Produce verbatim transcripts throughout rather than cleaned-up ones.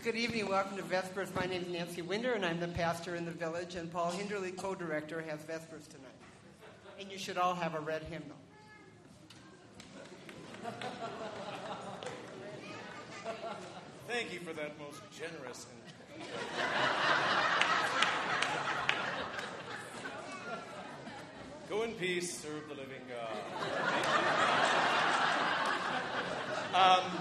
good evening. Welcome to Vespers. My name is Nancy Winder, and I'm the pastor in the village, and Paul Hinderly, co-director, has Vespers tonight. And you should all have a red hymnal. Thank you for that most generous and... Go in peace, serve the living God. Um,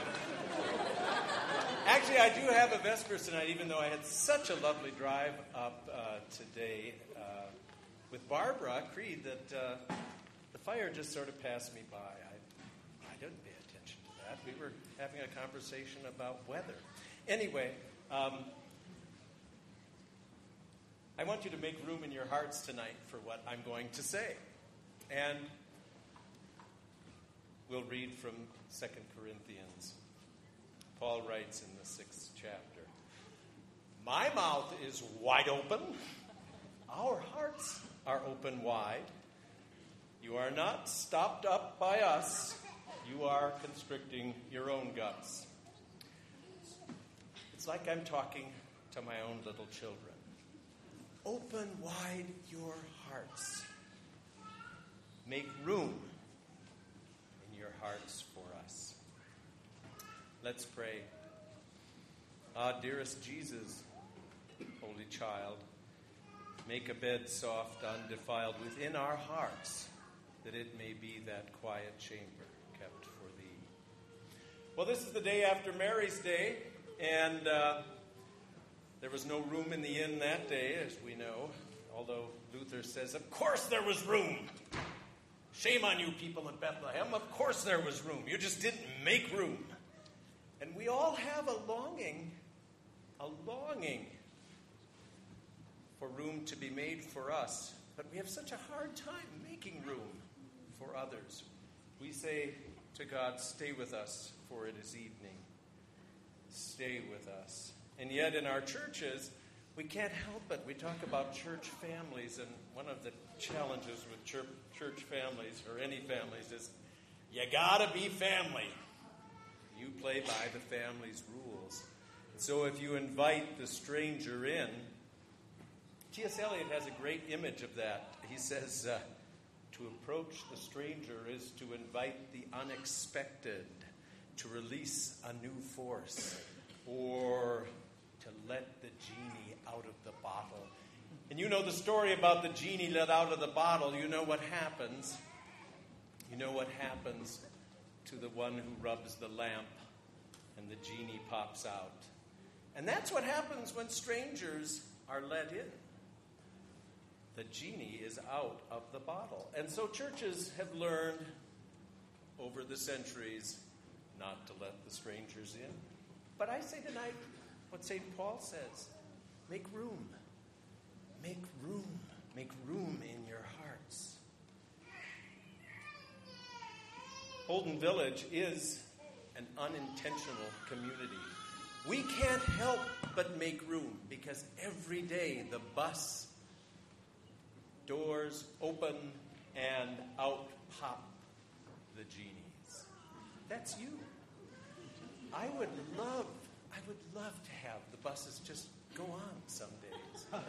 actually, I do have a Vespers tonight, even though I had such a lovely drive up uh, today uh, with Barbara Creed that uh, the fire just sort of passed me by. I, I didn't pay attention to that. We were having a conversation about weather. Anyway, um, I want you to make room in your hearts tonight for what I'm going to say. And we'll read from Second Corinthians. Paul writes in the sixth chapter, "My mouth is wide open. Our hearts are open wide. You are not stopped up by us. You are constricting your own guts." It's like I'm talking to my own little children. Open wide your hearts. Make room in your hearts for us. Let's pray. Ah, dearest Jesus, holy child, make a bed soft, undefiled within our hearts, that it may be that quiet chamber kept for thee. Well, this is the day after Mary's Day, and uh, there was no room in the inn that day, as we know, although Luther says, of course there was room. Shame on you people in Bethlehem. Of course there was room. You just didn't make room. And we all have a longing, a longing for room to be made for us. But we have such a hard time making room for others. We say to God, stay with us, for it is evening. Stay with us. And yet in our churches, we can't help it. We talk about church families, and one of the challenges with church, church families, or any families, is you gotta be family. You play by the family's rules. So if you invite the stranger in, T S Eliot has a great image of that. He says, uh, to approach the stranger is to invite the unexpected, to release a new force, or to let the genie out of the bottle. And you know the story about the genie let out of the bottle. You know what happens. You know what happens to the one who rubs the lamp and the genie pops out. And that's what happens when strangers are let in. The genie is out of the bottle. And so churches have learned over the centuries not to let the strangers in. But I say tonight what Saint Paul says. Make room. Make room. Make room in your hearts. Holden Village is an unintentional community. We can't help but make room because every day the bus doors open and out pop the genies. That's you. I would love, I would love to have the buses just go on some days.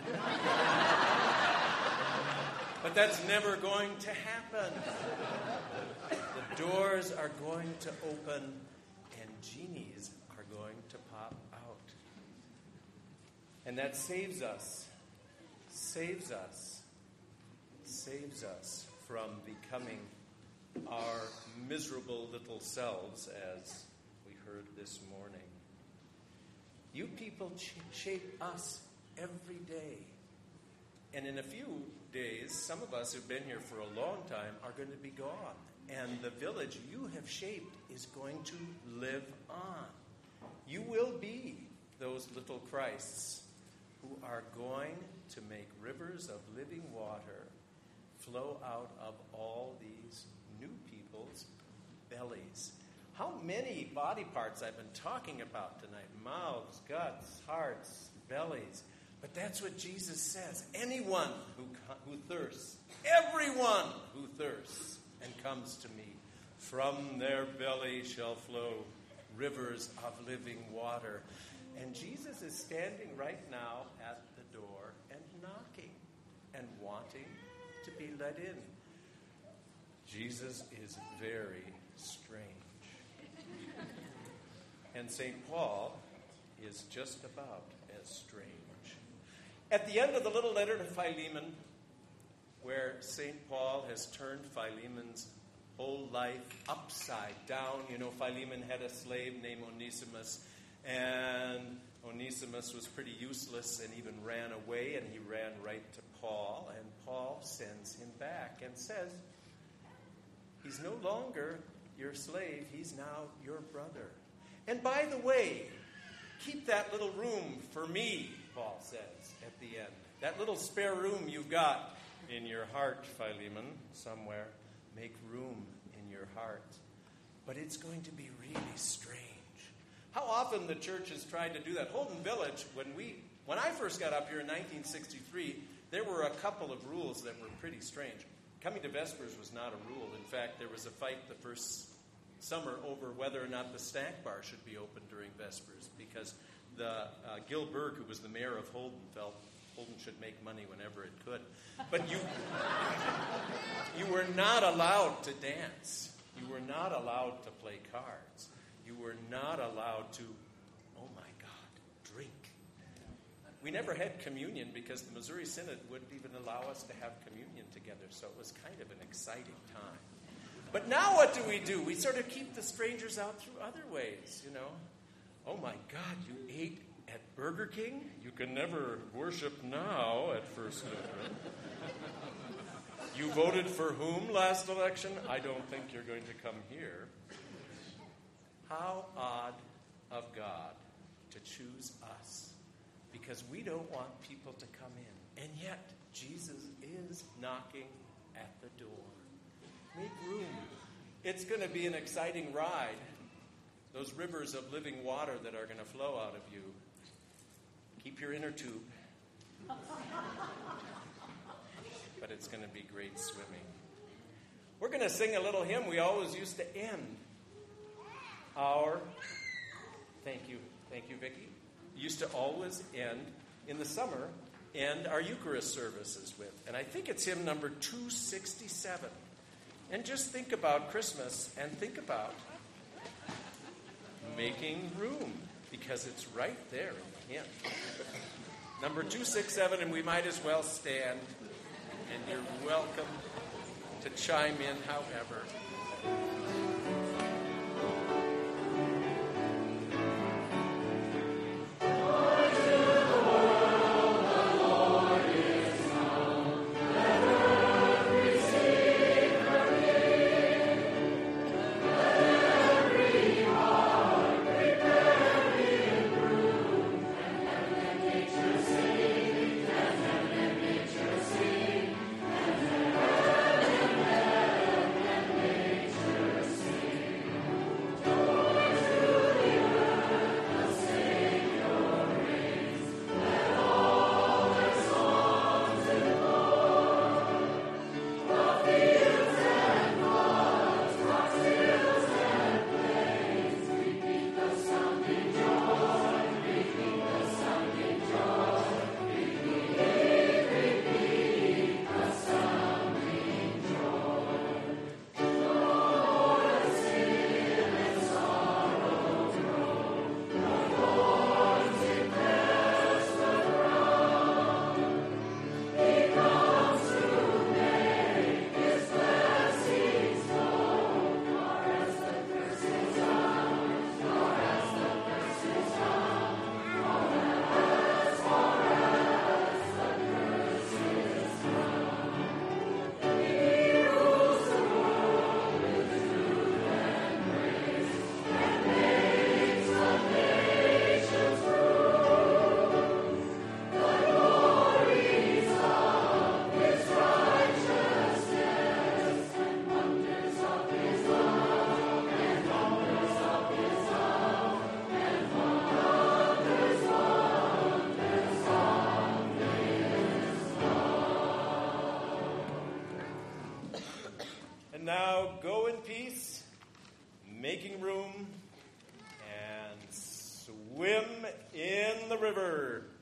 But that's never going to happen. The doors are going to open and genies are going to pop out. And that saves us, saves us, saves us from becoming our miserable little selves, as we heard this morning. You people ch- shape us every day. And in a few days, some of us who've been here for a long time are going to be gone. And the village you have shaped is going to live on. You will be those little Christs who are going to make rivers of living water flow out of all these new people's bellies. How many body parts I've been talking about tonight? Mouths, guts, hearts, bellies. But that's what Jesus says. Anyone who, who thirsts, everyone who thirsts and comes to me, from their belly shall flow rivers of living water. And Jesus is standing right now at the door and knocking and wanting to be let in. Jesus is very strange. And Saint Paul is just about as strange. At the end of the little letter to Philemon, where Saint Paul has turned Philemon's whole life upside down. You know, Philemon had a slave named Onesimus, and Onesimus was pretty useless and even ran away, and he ran right to Paul, and Paul sends him back and says, he's no longer your slave, he's now your brother. And by the way, keep that little room for me, Paul says at the end. That little spare room you've got in your heart, Philemon, somewhere. Make room in your heart. But it's going to be really strange. How often the church has tried to do that. Holden Village, when we, when I first got up here in nineteen sixty-three, there were a couple of rules that were pretty strange. Coming to Vespers was not a rule. In fact, there was a fight the first summer over whether or not the snack bar should be open during Vespers, because the uh, Gil Berg, who was the mayor of Holden, felt Holden should make money whenever it could. But you, you were not allowed to dance. You were not allowed to play cards. You were not allowed to, oh my God, drink. We never had communion because the Missouri Synod wouldn't even allow us to have communion together, so it was kind of an exciting time. But now what do we do? We sort of keep the strangers out through other ways, you know. Oh my God, you ate at Burger King? You can never worship now at First Lutheran. You voted for whom last election? I don't think you're going to come here. How odd of God to choose us, because we don't want people to come in. And yet, Jesus is knocking at the door. Make room. It's going to be an exciting ride. Those rivers of living water that are going to flow out of you. Keep your inner tube. But it's going to be great swimming. We're going to sing a little hymn we always used to end our, thank you, thank you, Vicki, used to always end in the summer, end our Eucharist services with. And I think it's hymn number two sixty-seven. And just think about Christmas and think about making room, because it's right there in the hymn. Number two sixty-seven, and we might as well stand, and you're welcome to chime in however. Now go in peace, making room, swim in the river.